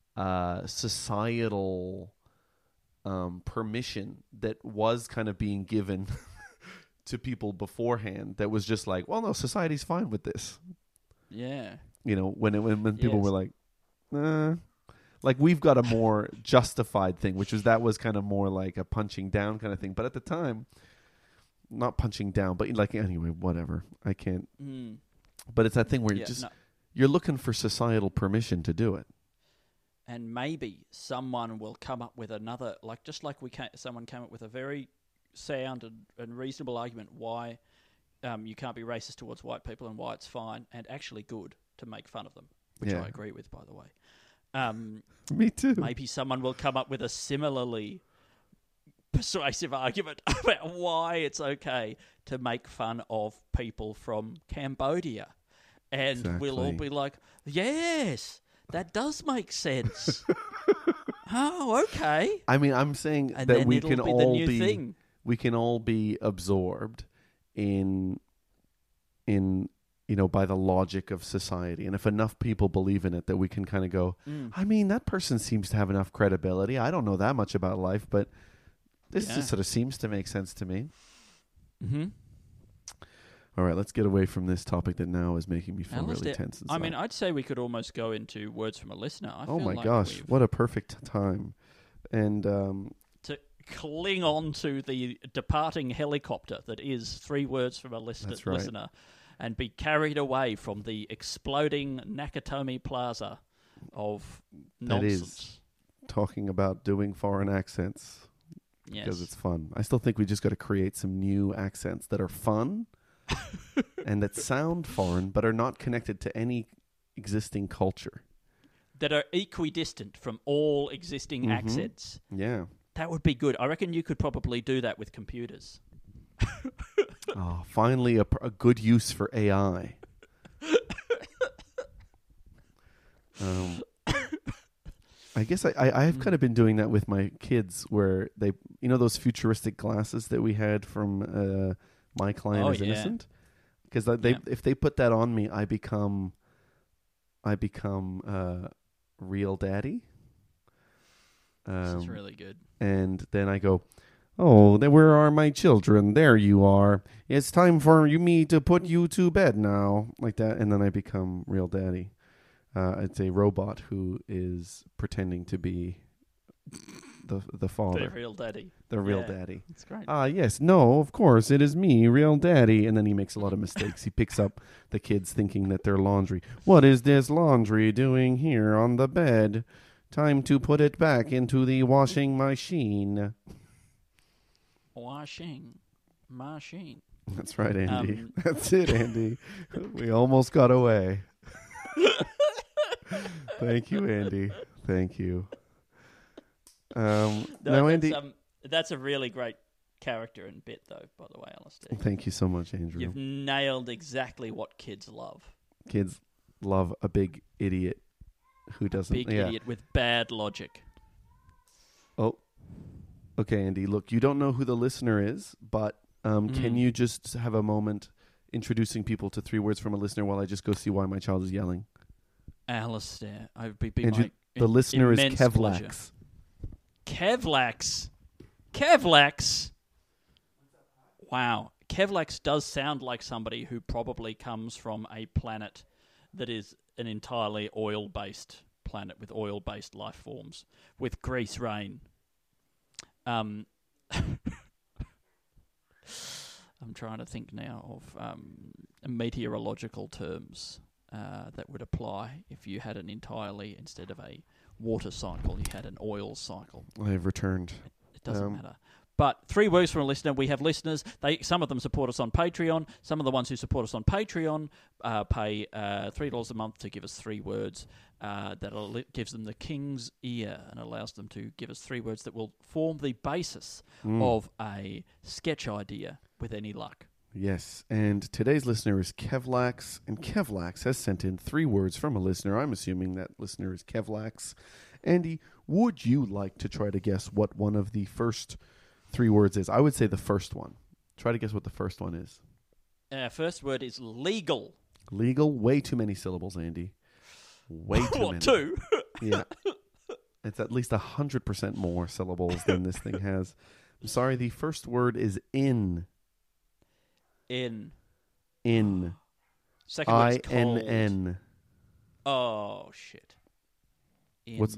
societal permission that was kind of being given to people beforehand that was just like, well, no, society's fine with this. Yeah. When people were like, like we've got a more justified thing, that was kind of more like a punching down kind of thing. But at the time, not punching down, but anyway, whatever. I can't. But it's that thing where you're looking for societal permission to do it. And maybe someone will come up with another, someone came up with a very sound and reasonable argument why you can't be racist towards white people and why it's fine and actually good to make fun of them, which I agree with, by the way. Me too. Maybe someone will come up with a similarly persuasive argument about why it's okay to make fun of people from Cambodia. And we'll all be like, yes, that does make sense. Oh, okay. I mean, I'm saying and that we it'll can be all the new be... thing. We can all be absorbed in by the logic of society. And if enough people believe in it, that we can kind of go, I mean, that person seems to have enough credibility. I don't know that much about life, but this just sort of seems to make sense to me. Mm-hmm. All right, let's get away from this topic that now is making me feel really tense inside. I mean, I'd say we could almost go into words from a listener. Oh my gosh, what a perfect time. And to cling on to the departing helicopter that is 3 words from a listener and be carried away from the exploding Nakatomi Plaza of nonsense. That is talking about doing foreign accents because it's fun. I still think we just got to create some new accents that are fun and that sound foreign but are not connected to any existing culture. That are equidistant from all existing accents. Yeah. That would be good. I reckon you could probably do that with computers. Oh, finally a good use for AI. I guess I've kind of been doing that with my kids, where they, those futuristic glasses that we had from My Client is Innocent, because if they put that on me, I become real daddy. This is really good. And then I go, "Oh, where are my children? There you are. It's time for me to put you to bed now," like that, and then I become real daddy. It's a robot who is pretending to be the father. The real daddy. The real daddy. That's great. Yes. No, of course, it is me, real daddy. And then he makes a lot of mistakes. He picks up the kids thinking that they're laundry. What is this laundry doing here on the bed? Time to put it back into the washing machine. Washing machine. That's right, Andy. That's it, Andy. We almost got away. Thank you, Andy. Thank you. Now, Andy, that's a really great character and bit, though. By the way, Alistair. Thank you so much, Andrew. You've nailed exactly what kids love. Kids love a big idiot who doesn't. Big idiot with bad logic. Oh, okay, Andy. Look, you don't know who the listener is, but can you just have a moment introducing people to 3 words from a listener while I just go see why my child is yelling? Alistair, I would be the listener is Kevlax. Pleasure. Kevlax. Kevlax. Wow. Kevlax does sound like somebody who probably comes from a planet that is an entirely oil-based planet with oil-based life forms, with grease rain. I'm trying to think now of meteorological terms that would apply if you had an entirely, instead of a water cycle, you had an oil cycle. I have returned. It doesn't matter. But 3 words from a listener. We have listeners. Some of them support us on Patreon. Some of the ones who support us on Patreon pay $3 a month to give us 3 words. That gives them the king's ear and allows them to give us 3 words that will form the basis of a sketch idea with any luck. Yes, and today's listener is Kevlax, and Kevlax has sent in 3 words from a listener. I'm assuming that listener is Kevlax. Andy, would you like to try to guess what one of the first 3 words is? I would say the first one. Try to guess what the first one is. First word is legal. Legal? Way too many syllables, Andy. Way too many. 2? Yeah. It's at least 100% more syllables than this thing has. I'm sorry, the first word is in. In. Second word is cold. INN. Oh, shit. In. What's...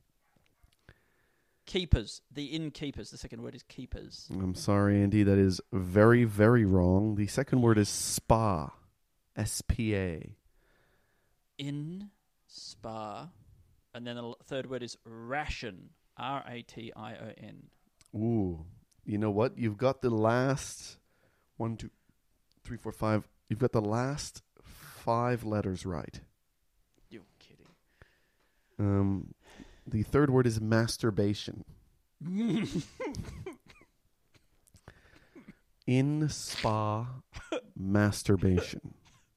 Keepers. The innkeepers. The second word is keepers. I'm sorry, Andy. That is very, very wrong. The second word is spa. S-P-A. In. Spa. And then the third word is ration. R-A-T-I-O-N. Ooh. You know what? You've got the last 1, 2, 3, 4, 5. You've got the last 5 letters right. You're kidding. The third word is masturbation. In spa masturbation.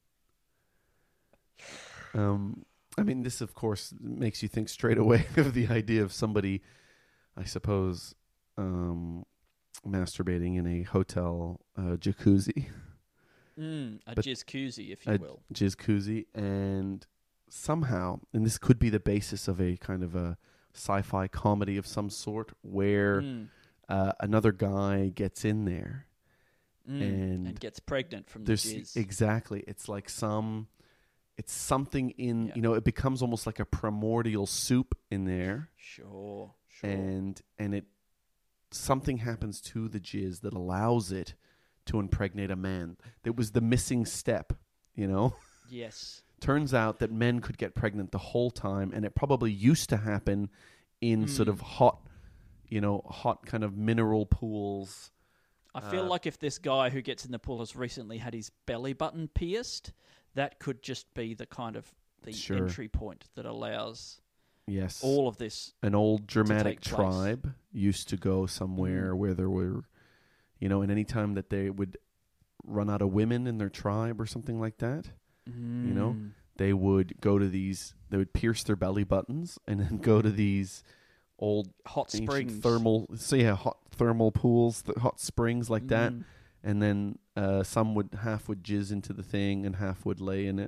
I mean, this, of course, makes you think straight away of the idea of somebody, I suppose, masturbating in a hotel jacuzzi. A jizz-koozie, if you will. Jizz-koozie. And somehow, and this could be the basis of a kind of a sci-fi comedy of some sort, where another guy gets in there and gets pregnant from the jizz. Exactly. It's like it's something in, it becomes almost like a primordial soup in there. Sure. And something happens to the jizz that allows it to impregnate a man. That was the missing step, Yes. Turns out that men could get pregnant the whole time, and it probably used to happen in sort of hot kind of mineral pools. I feel like if this guy who gets in the pool has recently had his belly button pierced, that could just be the kind of entry point that allows all of this. An old Germanic tribe used to go somewhere where there were, and any time that they would run out of women in their tribe or something like that, they would go to these. They would pierce their belly buttons and then go to these old hot ancient springs, hot thermal pools, hot springs like that, and then half would jizz into the thing and half would lay in it.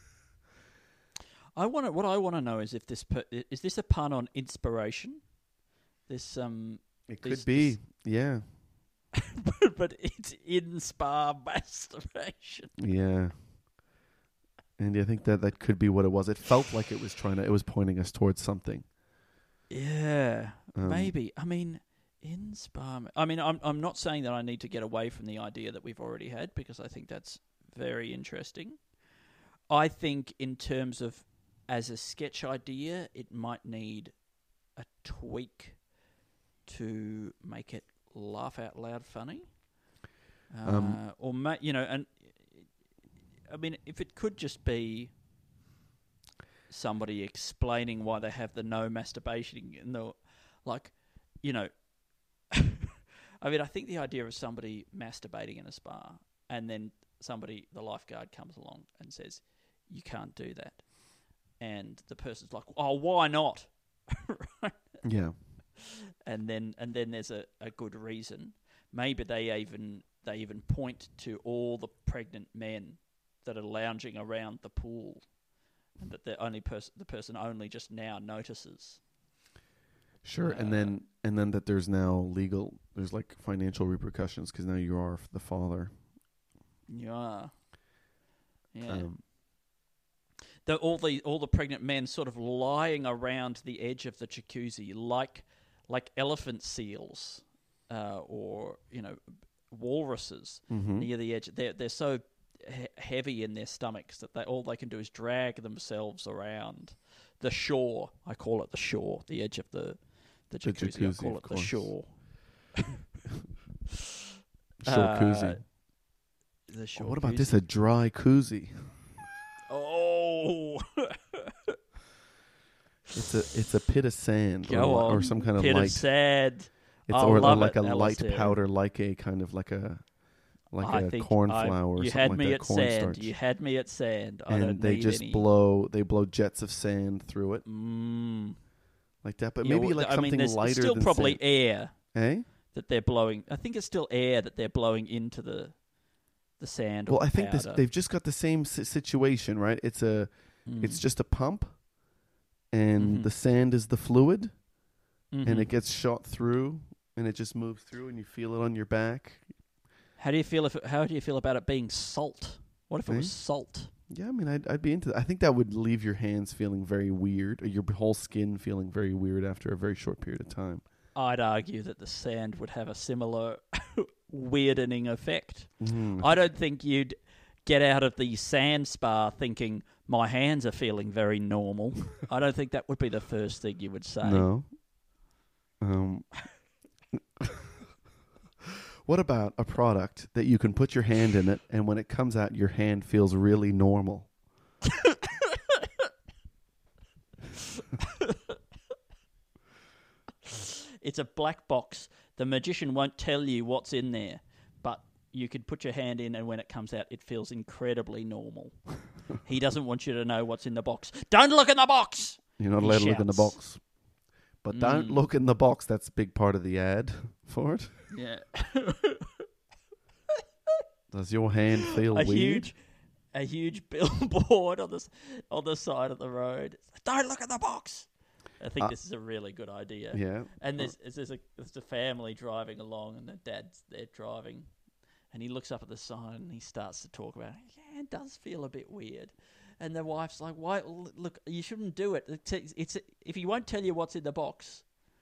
What I want to know is if is this a pun on inspiration? It could be, yeah. But it's in spa masturbation. Yeah. And I think that could be what it was. It felt like it was pointing us towards something. Yeah, maybe. I mean, in spa. I'm not saying that I need to get away from the idea that we've already had, because I think that's very interesting. I think in terms of as a sketch idea, it might need a tweak to make it laugh out loud funny, and I mean, if it could just be somebody explaining why they have the no masturbation and the, like, you know, I mean, I think the idea of somebody masturbating in a spa and then the lifeguard comes along and says, you can't do that. And the person's like, oh, why not? Right? Yeah. And then there's a good reason. Maybe they even point to all the pregnant men that are lounging around the pool, and that the person only just now notices. Sure, and then that there's now there's like financial repercussions because now you are the father. Yeah. All the pregnant men sort of lying around the edge of the jacuzzi, like elephant seals, or walruses near the edge. They're so heavy in their stomachs that all they can do is drag themselves around the shore. I call it the shore, the edge of the jacuzzi. I call it the shore. Shore koozie. The shore. What about this? A dry koozie. Oh. It's a pit of sand or some kind of pit light of sand. It's or like a light powder, like a kind of like a cornflower or you something had like me that. At Cornstarch. sand. You had me at sand. I and don't they need just any. blow jets of sand through it. Like that, but maybe something lighter it's still than probably sand. air. Eh? That they're blowing. I think it's still air that they're blowing into the sand. Well, or I think powder. they've just got the same situation, right? It's just a pump, and the sand is the fluid, and it gets shot through, and it just moves through, and you feel it on your back. How do you feel about it being salt? What if it was salt? Yeah, I mean, I'd be into that. I think that would leave your hands feeling very weird, or your whole skin feeling very weird after a very short period of time. I'd argue that the sand would have a similar weirding effect. Mm. I don't think you'd get out of the sand spa thinking, my hands are feeling very normal. I don't think that would be the first thing you would say. No. What about a product that you can put your hand in it, and when it comes out, your hand feels really normal? It's a black box. The magician won't tell you what's in there, but you could put your hand in, and when it comes out, it feels incredibly normal. He doesn't want you to know what's in the box. Don't look in the box! You're not allowed to look in the box. But don't look in the box. That's a big part of the ad for it. Yeah. Does your hand feel weird? A huge billboard on the side of the road. Don't look at the box. I think this is a really good idea. Yeah. And there's a family driving along, and the dad's there driving, and he looks up at the sign and he starts to talk about it. Yeah, it does feel a bit weird. And the wife's like, "Why? Look, you shouldn't do it. It's if he won't tell you what's in the box,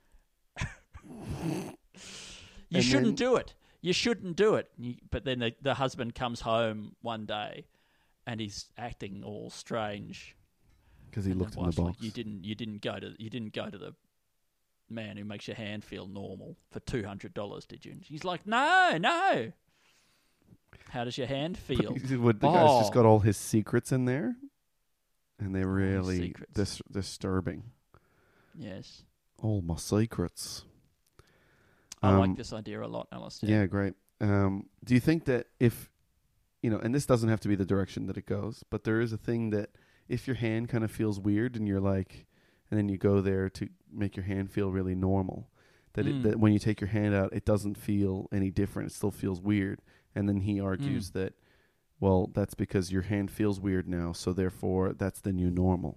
you shouldn't do it. You shouldn't do it." But then the husband comes home one day, and he's acting all strange because he looked in the box. Like, you didn't go to the man who makes your hand feel normal for $200, did you? And she's like, no. How does your hand feel? The guy's just got all his secrets in there, and they're really disturbing. Yes. All my secrets. I like this idea a lot, Alistair. Yeah, great. Do you think that if, and this doesn't have to be the direction that it goes, but there is a thing that if your hand kind of feels weird and you're like, and then you go there to make your hand feel really normal, that when you take your hand out, it doesn't feel any different. It still feels weird. And then he argues that, well, that's because your hand feels weird now, so therefore that's the new normal.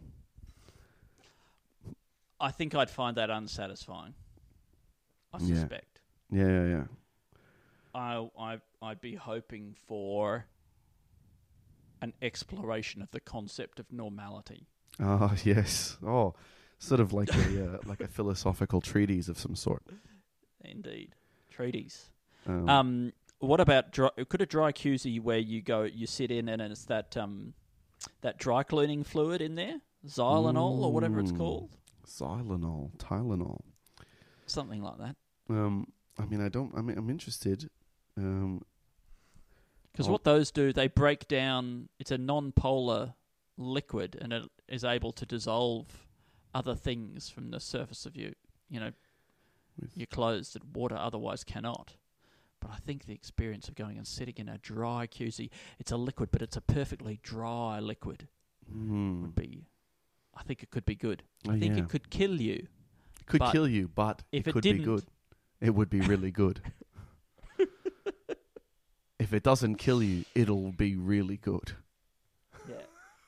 I think I'd find that unsatisfying. I suspect. Yeah. I'd be hoping for an exploration of the concept of normality. Oh, yes. Oh, sort of like a philosophical treatise of some sort. Indeed. Treatise. What about could a dry Cusi where you sit in and it's that dry cleaning fluid in there? Xylanol or whatever it's called? Tylenol. Something like that. I'm interested. Because what those do, they break down. It's a non-polar liquid, and it is able to dissolve other things from the surface of your clothes that water otherwise cannot. But I think the experience of going and sitting in a dry Cusi, it's a liquid, but it's a perfectly dry liquid, would be. I think it could be good. I think it could kill you. It could kill you, but if it could be good. It would be really good. If it doesn't kill you, it'll be really good. Yeah.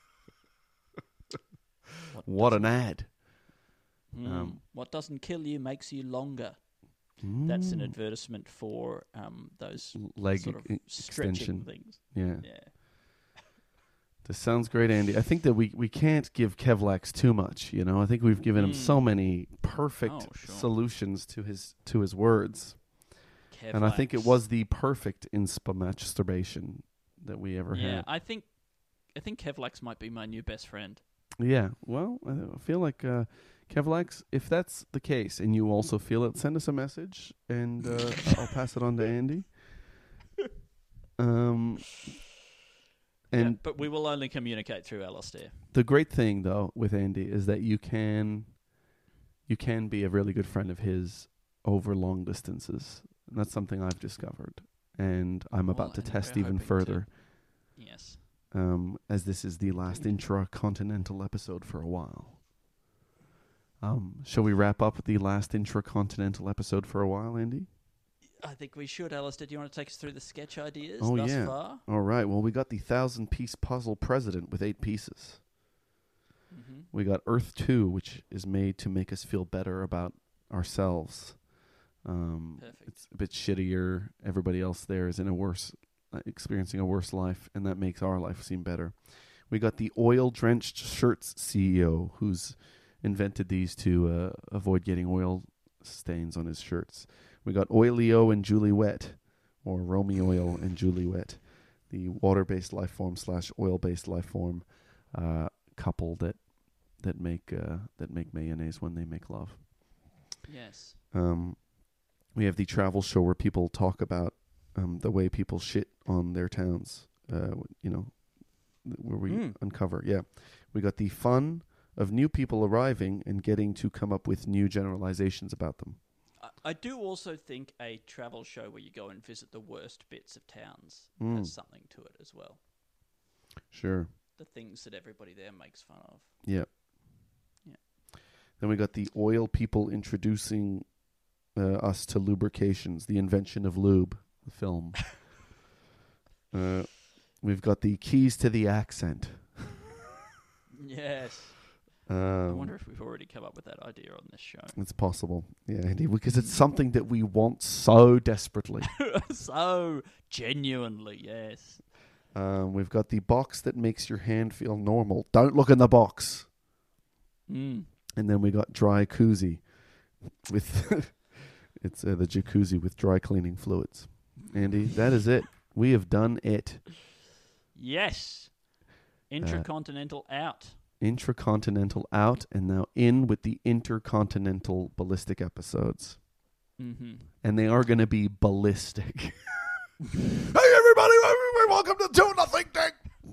What an ad. What doesn't kill you makes you longer. That's an advertisement for those leg sort of extension stretching things. Yeah. This sounds great, Andy. I think that we can't give Kevlax too much. I think we've given him so many perfect solutions to his words. Kevlax. And I think it was the perfect inspa masturbation that we ever had. Yeah, I think Kevlax might be my new best friend. Yeah, well, I feel like Kevlax, if that's the case and you also feel it, send us a message and I'll pass it on to Andy. But we will only communicate through Alistair. The great thing, though, with Andy is that you can be a really good friend of his over long distances. And that's something I've discovered. And I'm about to test even further. Yes. As this is the last intracontinental episode for a while. Shall we wrap up the last intracontinental episode for a while, Andy? I think we should. Alistair, do you want to take us through the sketch ideas thus thus far? All right. Well, we got the 1,000-piece puzzle president with 8 pieces. Mm-hmm. We got Earth 2, which is made to make us feel better about ourselves. Perfect. It's a bit shittier. Everybody else there is experiencing a worse life, and that makes our life seem better. We got the oil-drenched shirts CEO, who's invented these to avoid getting oil stains on his shirts. We got Oilio and Julie Wet, or Romy Oil and Julie Wet, the water-based life form / oil-based life form couple that make mayonnaise when they make love. Yes. We have the travel show where people talk about the way people shit on their towns. Where we uncover. Yeah, we got the fun of new people arriving and getting to come up with new generalizations about them. I do also think a travel show where you go and visit the worst bits of towns has something to it as well. Sure. The things that everybody there makes fun of. Yeah. Then we got the oil people introducing us to lubrications, the invention of lube, the film. We've got the keys to the accent. Yes. I wonder if we've already come up with that idea on this show. It's possible. Yeah, indeed, because it's something that we want so desperately. So genuinely, yes. We've got the box that makes your hand feel normal. Don't look in the box. And then we got dry koozie with it's the jacuzzi with dry cleaning fluids. Andy, that is it. We have done it. Yes. Intracontinental out. Intracontinental out, and now in with the intercontinental ballistic episodes. Mm-hmm. And they are going to be ballistic. Hey, everybody, welcome to 2-0 Tank.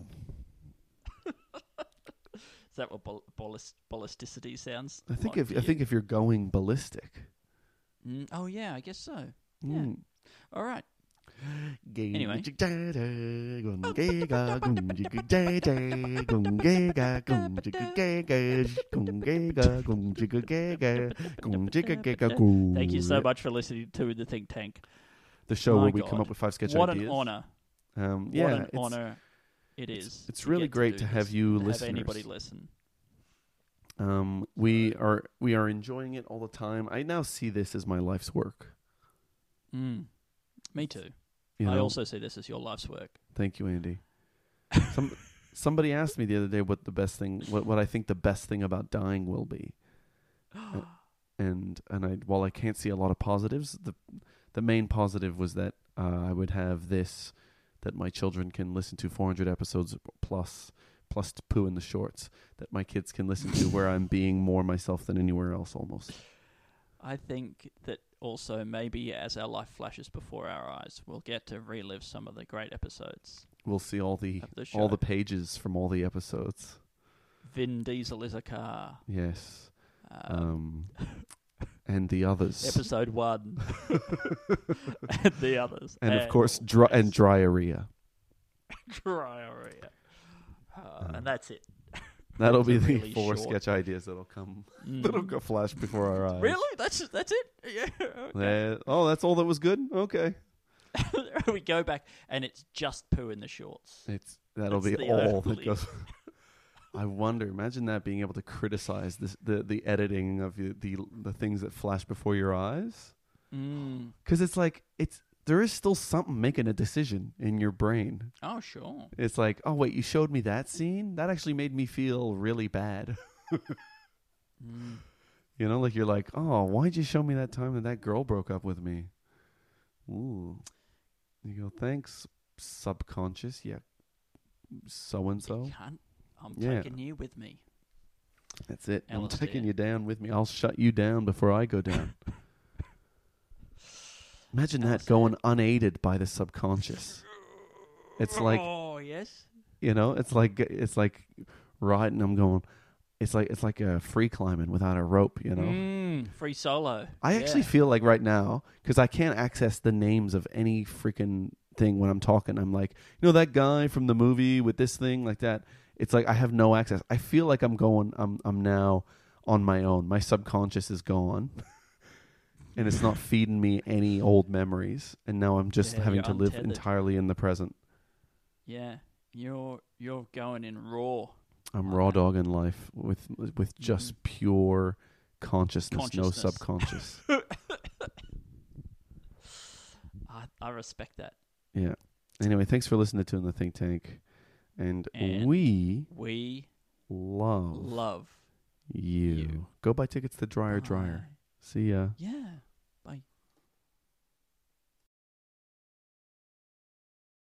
Is that what ballisticity sounds I think like? I think if you're going ballistic. Oh, yeah, I guess so. Yeah. All right. Anyway. Thank you so much for listening to The Think Tank. The show My where we God. come up with 5 sketch What ideas. What an honour. Yeah, What an honour it is. It's to really get great do to have this you and listeners. Have anybody listen. We are enjoying it all the time. I now see this as my life's work. Me too. You I know? also see this as your life's work. Thank you, Andy. Somebody asked me the other day what I think the best thing about dying will be. And while I can't see a lot of positives, the main positive was that I would have this, that my children can listen to 400 episodes plus Pooh in the Shorts, that my kids can listen to, where I'm being more myself than anywhere else almost. I think that also maybe as our life flashes before our eyes, we'll get to relive some of the great episodes. We'll see all the show. pages from all the episodes. Vin Diesel is a car. Yes. And the others. Episode 1. And the others. And of course, Dryeria. Dryeria. And that's it. That'll be Those are the really 4 short. sketch ideas that'll come. That'll go flash before our eyes. Really? That's it? Yeah. Okay. That's all that was good? Okay. We go back and it's just Pooh in the Shorts. That'll That's be the all that only- goes. I wonder. Imagine that, being able to criticize the editing of the things that flash before your eyes. Because it's like there is still something making a decision in your brain. Oh, sure. It's like, oh wait, you showed me that scene? That actually made me feel really bad. You know, like you're like, oh, why'd you show me that time that girl broke up with me? Ooh. You go, thanks, subconscious. Yeah. So-and-so. I'm taking you with me. That's it. I'm LSD. taking you down with me. I'll shut you down before I go down. Imagine that going unaided by the subconscious. It's like, oh yes, you know, it's like riding. I'm going. It's like a free climbing without a rope. You know, free solo. I actually feel like right now, because I can't access the names of any freaking thing when I'm talking. I'm like, you know, that guy from the movie with this thing like that. It's like I have no access. I feel like I'm now on my own. My subconscious is gone. And it's not feeding me any old memories, and now I'm just having to live entirely in the present. Yeah, you're going in raw. I'm raw dogging life with just pure consciousness, no subconscious. I respect that. Yeah. Anyway, thanks for listening to In the Think Tank, and we love you. Go buy tickets to Dryer. See ya. Yeah.